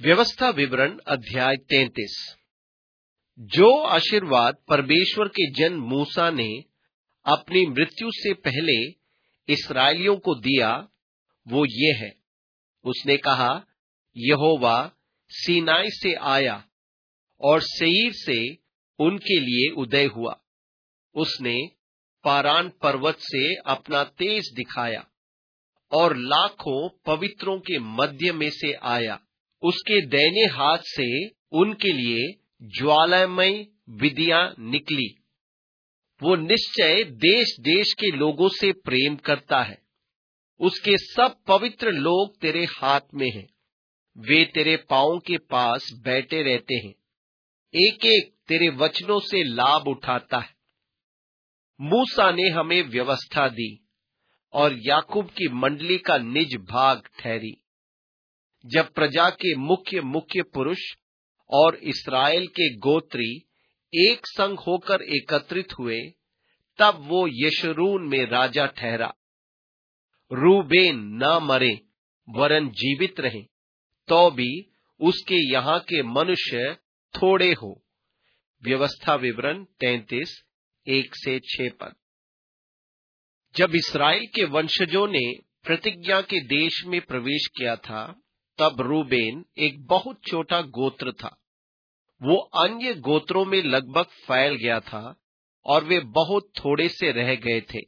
व्यवस्था विवरण अध्याय 33। जो आशीर्वाद परमेश्वर के जन मूसा ने अपनी मृत्यु से पहले इस्राएलियों को दिया वो ये है। उसने कहा, यहोवा सीनाई से आया और सेईर से उनके लिए उदय हुआ। उसने पारान पर्वत से अपना तेज दिखाया और लाखों पवित्रों के मध्य में से आया। उसके दाहिने हाथ से उनके लिए ज्वालामय विधियां निकली। वो निश्चय देश देश के लोगों से प्रेम करता है। उसके सब पवित्र लोग तेरे हाथ में हैं। वे तेरे पांवों के पास बैठे रहते हैं। एक एक तेरे वचनों से लाभ उठाता है। मूसा ने हमें व्यवस्था दी और याकूब की मंडली का निज भाग ठहरी। जब प्रजा के मुख्य पुरुष और इस्राएल के गोत्री एक संग होकर एकत्रित हुए, तब वो यशूरून में राजा ठहरा। रूबेन न मरे वरन जीवित रहे, तो भी उसके यहाँ के मनुष्य थोड़े हो। व्यवस्था विवरण 33, 1-6 पद। जब इस्राएल के वंशजों ने प्रतिज्ञा के देश में प्रवेश किया था, तब रूबेन एक बहुत छोटा गोत्र था। वो अन्य गोत्रों में लगभग फैल गया था और वे बहुत थोड़े से रह गए थे।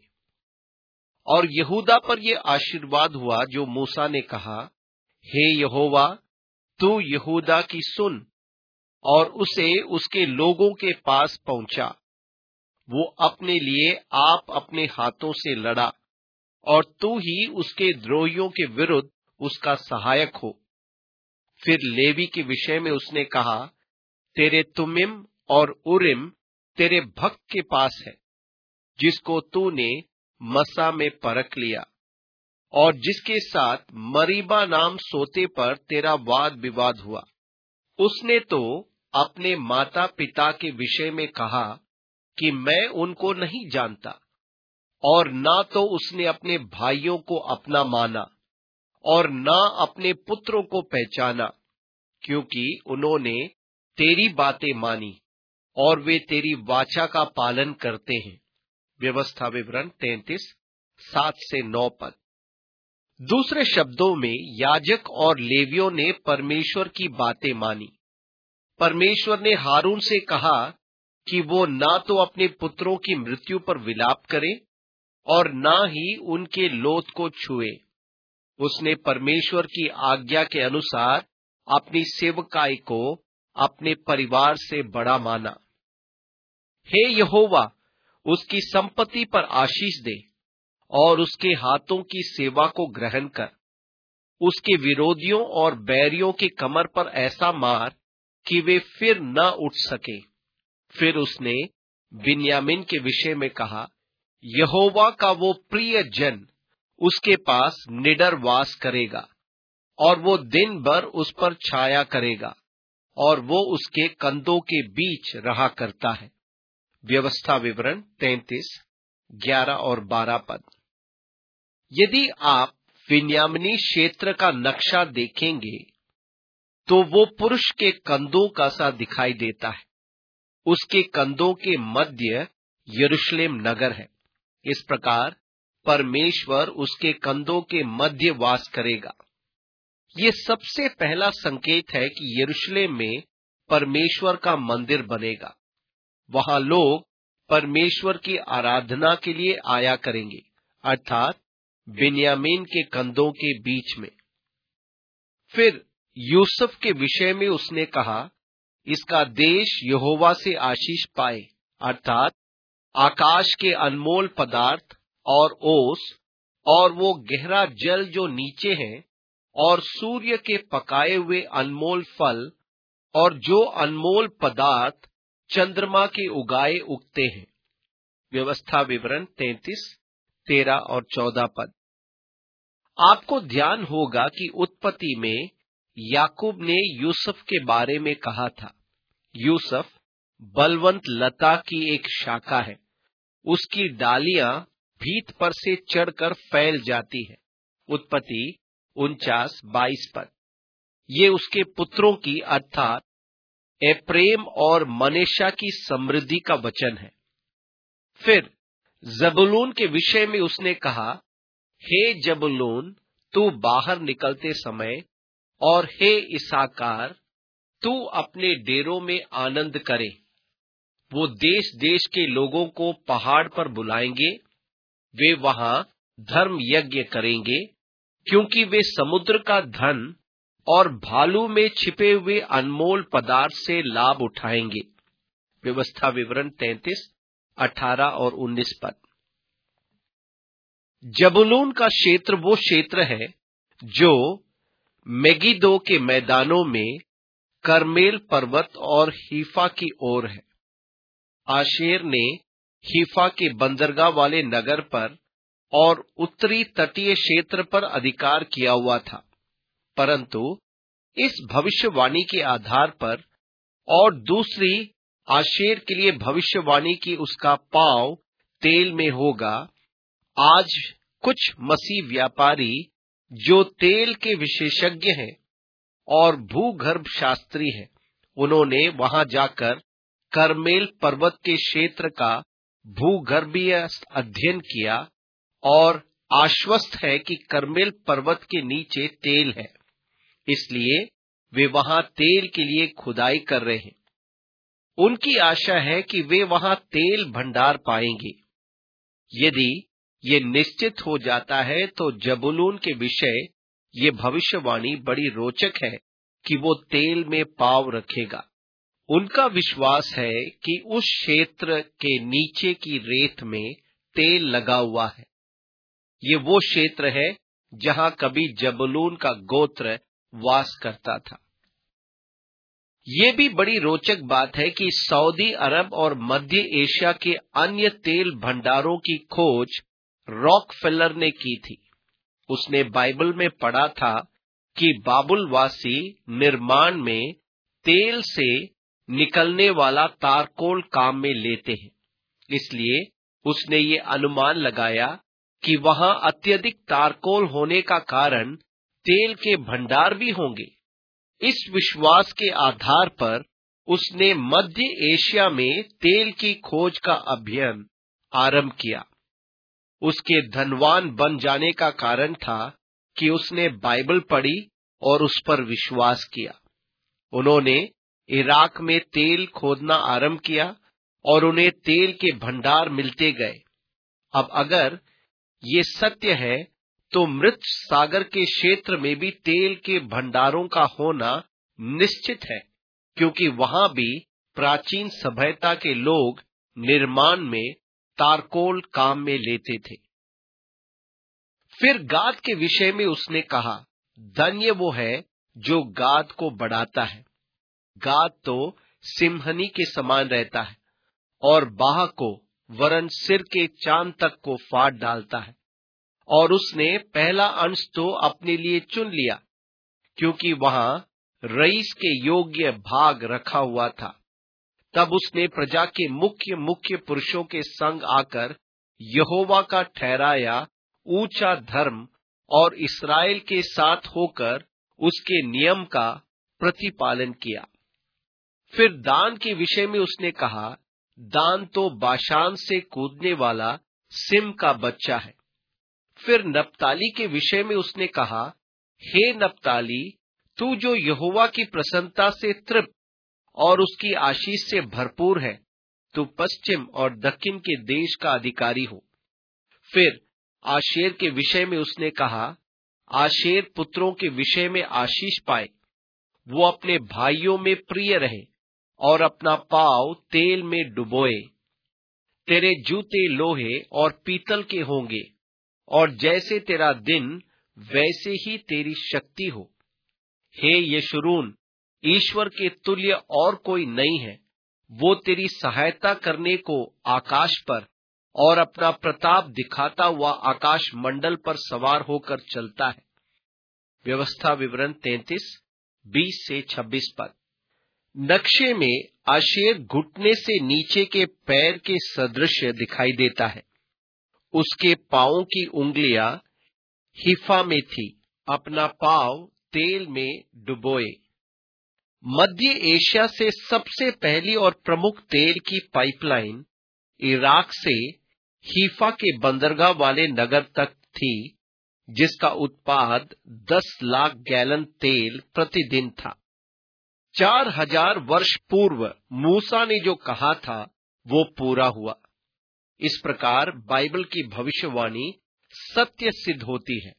और यहूदा पर यह आशीर्वाद हुआ जो मूसा ने कहा, हे यहोवा, तू यहूदा की सुन और उसे उसके लोगों के पास पहुंचा। वो अपने लिए आप अपने हाथों से लड़ा और तू ही उसके द्रोहियों के विरुद्ध उसका सहायक हो। फिर लेवी के विषय में उसने कहा, तेरे तुमिम और उरिम तेरे भक्त के पास है, जिसको तूने मसा में परख लिया और जिसके साथ मरीबा नाम सोते पर तेरा वाद विवाद हुआ। उसने तो अपने माता पिता के विषय में कहा कि मैं उनको नहीं जानता, और ना तो उसने अपने भाइयों को अपना माना और ना अपने पुत्रों को पहचाना, क्योंकि उन्होंने तेरी बातें मानी और वे तेरी वाचा का पालन करते हैं। व्यवस्था विवरण 33, 7-9 पद। दूसरे शब्दों में, याजक और लेवियों ने परमेश्वर की बातें मानी। परमेश्वर ने हारून से कहा कि वो ना तो अपने पुत्रों की मृत्यु पर विलाप करे और ना ही उनके लोथ को छुए। उसने परमेश्वर की आज्ञा के अनुसार अपनी सेवकाई को अपने परिवार से बड़ा माना। हे यहोवा, उसकी संपत्ति पर आशीष दे और उसके हाथों की सेवा को ग्रहण कर। उसके विरोधियों और बैरियों के कमर पर ऐसा मार कि वे फिर न उठ सके। फिर उसने बिन्यामीन के विषय में कहा, यहोवा का वो प्रिय जन उसके पास निडर वास करेगा और वो दिन भर उस पर छाया करेगा और वो उसके कंधों के बीच रहा करता है। व्यवस्था विवरण 33, 11 और 12 पद। यदि आप बिन्यामीनी क्षेत्र का नक्शा देखेंगे तो वो पुरुष के कंधों का सा दिखाई देता है। उसके कंधों के मध्य यरूशलेम नगर है। इस प्रकार परमेश्वर उसके कंधों के मध्य वास करेगा। ये सबसे पहला संकेत है कि यरूशलेम में परमेश्वर का मंदिर बनेगा। वहां लोग परमेश्वर की आराधना के लिए आया करेंगे, अर्थात बिन्यामीन के कंधों के बीच में। फिर यूसुफ के विषय में उसने कहा, इसका देश यहोवा से आशीष पाए, अर्थात आकाश के अनमोल पदार्थ और ओस और वो गहरा जल जो नीचे है, और सूर्य के पकाए हुए अनमोल फल और जो अनमोल पदार्थ चंद्रमा के उगाए उगते हैं। व्यवस्था विवरण 33, 13 और 14 पद। आपको ध्यान होगा कि उत्पत्ति में याकूब ने यूसुफ के बारे में कहा था, यूसुफ बलवंत लता की एक शाखा है, उसकी डालियां भीत पर से चढ़कर फैल जाती है। उत्पत्ति 49, 22 पद। ये उसके पुत्रों की अर्थात एप्रेम और मनेशा की समृद्धि का वचन है। फिर जबूलून के विषय में उसने कहा, हे जबूलून, तू बाहर निकलते समय, और हे इसाकार, तू अपने डेरों में आनंद करे। वो देश देश के लोगों को पहाड़ पर बुलाएंगे, वे वहां धर्म यज्ञ करेंगे, क्योंकि वे समुद्र का धन और भालू में छिपे हुए अनमोल पदार्थ से लाभ उठाएंगे। व्यवस्था विवरण 33, 18 और 19 पद। जबूलून का क्षेत्र वो क्षेत्र है जो मेगिदो के मैदानों में करमेल पर्वत और हीफा की ओर है। आशेर ने हीफा के बंदरगाह वाले नगर पर और उत्तरी तटीय क्षेत्र पर अधिकार किया हुआ था, परंतु इस भविष्यवाणी के आधार पर और दूसरी आशेर के लिए भविष्यवाणी की उसका पांव तेल में होगा, आज कुछ मसीह व्यापारी जो तेल के विशेषज्ञ हैं और भूगर्भ शास्त्री हैं, उन्होंने वहां जाकर करमेल पर्वत के क्षेत्र का भूगर्भीय अध्ययन किया और आश्वस्त है कि करमेल पर्वत के नीचे तेल है, इसलिए वे वहां तेल के लिए खुदाई कर रहे हैं। उनकी आशा है कि वे वहां तेल भंडार पाएंगे। यदि ये निश्चित हो जाता है तो जबूलून के विषय ये भविष्यवाणी बड़ी रोचक है कि वो तेल में पांव रखेगा। उनका विश्वास है कि उस क्षेत्र के नीचे की रेत में तेल लगा हुआ है। ये वो क्षेत्र है जहां कभी जबूलून का गोत्र वास करता था। ये भी बड़ी रोचक बात है कि सऊदी अरब और मध्य एशिया के अन्य तेल भंडारों की खोज रॉकफेलर ने की थी। उसने बाइबल में पढ़ा था कि बाबुलवासी निर्माण में तेल से निकलने वाला तारकोल काम में लेते हैं, इसलिए उसने ये अनुमान लगाया कि वहां अत्यधिक तारकोल होने का कारण तेल के भंडार भी होंगे। इस विश्वास के आधार पर उसने मध्य एशिया में तेल की खोज का अभियान आरंभ किया। उसके धनवान बन जाने का कारण था कि उसने बाइबल पढ़ी और उस पर विश्वास किया। उन्होंने इराक में तेल खोदना आरंभ किया और उन्हें तेल के भंडार मिलते गए। अब अगर ये सत्य है तो मृत सागर के क्षेत्र में भी तेल के भंडारों का होना निश्चित है, क्योंकि वहां भी प्राचीन सभ्यता के लोग निर्माण में तारकोल काम में लेते थे। फिर गाद के विषय में उसने कहा, धन्य वो है जो गाद को बढ़ाता है। गाद तो सिंहनी के समान रहता है और बाह को वरन सिर के चांद तक को फाड़ डालता है, और उसने पहला अंश तो अपने लिए चुन लिया, क्योंकि वहां रईस के योग्य भाग रखा हुआ था। तब उसने प्रजा के मुख्य मुख्य पुरुषों के संग आकर यहोवा का ठहराया ऊंचा धर्म और इस्राएल के साथ होकर उसके नियम का प्रतिपालन किया। फिर दान के विषय में उसने कहा, दान तो बाशान से कूदने वाला सिम का बच्चा है। फिर नप्ताली के विषय में उसने कहा, हे नप्ताली, तू जो यहोवा की प्रसन्नता से तृप्त और उसकी आशीष से भरपूर है, तू पश्चिम और दक्षिण के देश का अधिकारी हो। फिर आशेर के विषय में उसने कहा, आशेर पुत्रों के विषय में आशीष पाए, वो अपने भाइयों में प्रिय रहे और अपना पांव तेल में डुबोए। तेरे जूते लोहे और पीतल के होंगे, और जैसे तेरा दिन वैसे ही तेरी शक्ति हो। हे यशूरून, ईश्वर के तुल्य और कोई नहीं है। वो तेरी सहायता करने को आकाश पर और अपना प्रताप दिखाता हुआ आकाश मंडल पर सवार होकर चलता है। व्यवस्था विवरण 33, 20 से 26 पद। नक्शे में आशेर घुटने से नीचे के पैर के सदृश दिखाई देता है। उसके पांवों की उंगलियां हिफा में थी। अपना पांव तेल में डुबोए। मध्य एशिया से सबसे पहली और प्रमुख तेल की पाइपलाइन इराक से हीफा के बंदरगाह वाले नगर तक थी, जिसका उत्पाद 10 लाख गैलन तेल प्रतिदिन था। 4000 वर्ष पूर्व मूसा ने जो कहा था वो पूरा हुआ। इस प्रकार बाइबल की भविष्यवाणी सत्य सिद्ध होती है।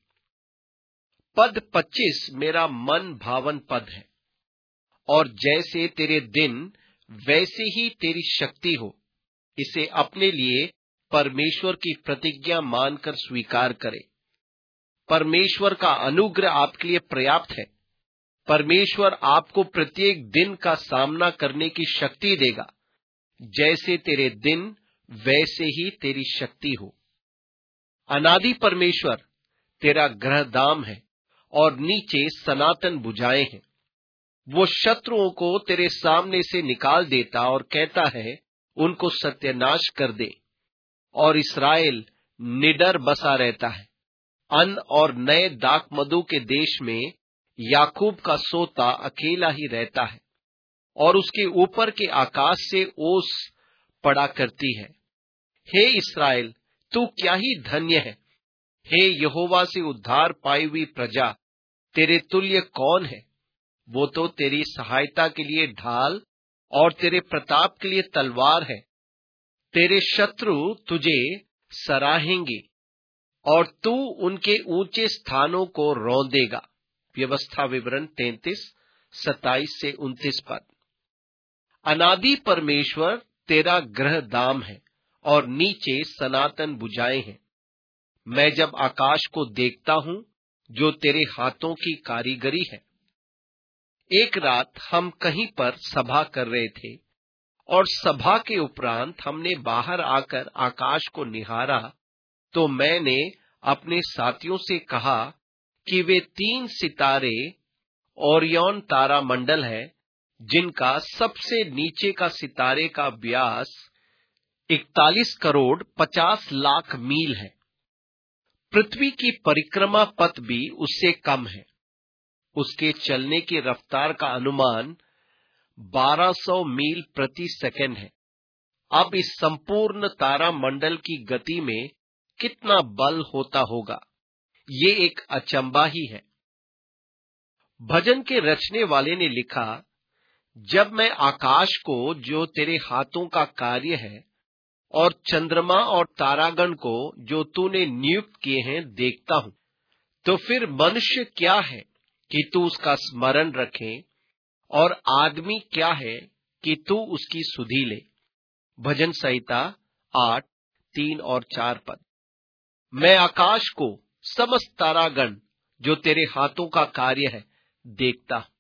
पद 25 मेरा मन भावन पद है। और जैसे तेरे दिन वैसे ही तेरी शक्ति हो, इसे अपने लिए परमेश्वर की प्रतिज्ञा मानकर स्वीकार करे। परमेश्वर का अनुग्रह आपके लिए पर्याप्त है। परमेश्वर आपको प्रत्येक दिन का सामना करने की शक्ति देगा। जैसे तेरे दिन वैसे ही तेरी शक्ति हो। अनादि परमेश्वर तेरा गृहधाम है और नीचे सनातन भुजाएं हैं। वो शत्रुओं को तेरे सामने से निकाल देता और कहता है, उनको सत्यानाश कर दे। और इस्राएल निडर बसा रहता है। अन्न और नए दाखमधु के देश में याकूब का सोता अकेला ही रहता है और उसके ऊपर के आकाश से ओस पड़ा करती है। हे इस्राएल, तू क्या ही धन्य है। हे यहोवा से उद्धार पाई हुई प्रजा, तेरे तुल्य कौन है। वो तो तेरी सहायता के लिए ढाल और तेरे प्रताप के लिए तलवार है। तेरे शत्रु तुझे सराहेंगे और तू उनके ऊंचे स्थानों को रौंदेगा। व्यवस्था विवरण 33, 27 से 29 पद। अनादि परमेश्वर तेरा गृहधाम है और नीचे सनातन भुजाएं हैं। मैं जब आकाश को देखता हूं, जो तेरे हाथों की कारीगरी है। एक रात हम कहीं पर सभा कर रहे थे और सभा के उपरांत हमने बाहर आकर आकाश को निहारा, तो मैंने अपने साथियों से कहा कि वे 3 सितारे ओरियन तारा मंडल है, जिनका सबसे नीचे का सितारे का व्यास 41 करोड़ 50 लाख मील है। पृथ्वी की परिक्रमा पथ भी उससे कम है। उसके चलने की रफ्तार का अनुमान 1200 मील प्रति सेकंड है। अब इस संपूर्ण तारा मंडल की गति में कितना बल होता होगा, ये एक अचंबा ही है। भजन के रचने वाले ने लिखा, जब मैं आकाश को, जो तेरे हाथों का कार्य है, और चंद्रमा और तारागण को, जो तूने नियुक्त किए हैं, देखता हूं, तो फिर मनुष्य क्या है कि तू उसका स्मरण रखे, और आदमी क्या है कि तू उसकी सुधि ले। भजन संहिता 8, 3 और 4 पद। मैं आकाश को, समस्त तारागण जो तेरे हाथों का कार्य है, देखता हूं।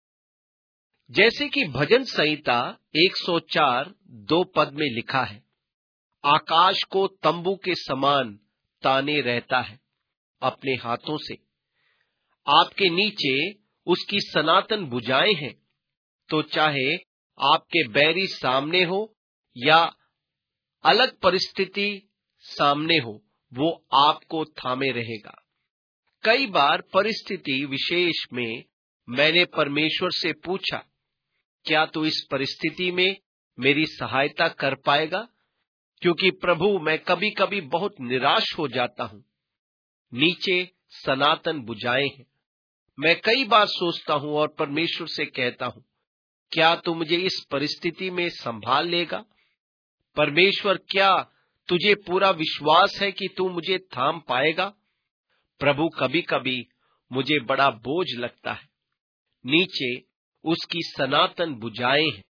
जैसे कि भजन संहिता 104, 2 पद में लिखा है, आकाश को तंबू के समान ताने रहता है अपने हाथों से। आपके नीचे उसकी सनातन भुजाएं हैं, तो चाहे आपके बैरी सामने हो या अलग परिस्थिति सामने हो, वो आपको थामे रहेगा। कई बार परिस्थिति विशेष में मैंने परमेश्वर से पूछा, क्या तू इस परिस्थिति में मेरी सहायता कर पाएगा? क्योंकि प्रभु, मैं कभी कभी बहुत निराश हो जाता हूं। नीचे सनातन भुजाएं हैं। मैं कई बार सोचता हूं और परमेश्वर से कहता हूं, क्या तू मुझे इस परिस्थिति में संभाल लेगा? परमेश्वर, क्या तुझे पूरा विश्वास है कि तू मुझे थाम पाएगा? प्रभु, कभी कभी मुझे बड़ा बोझ लगता है। नीचे उसकी सनातन भुजाएं हैं।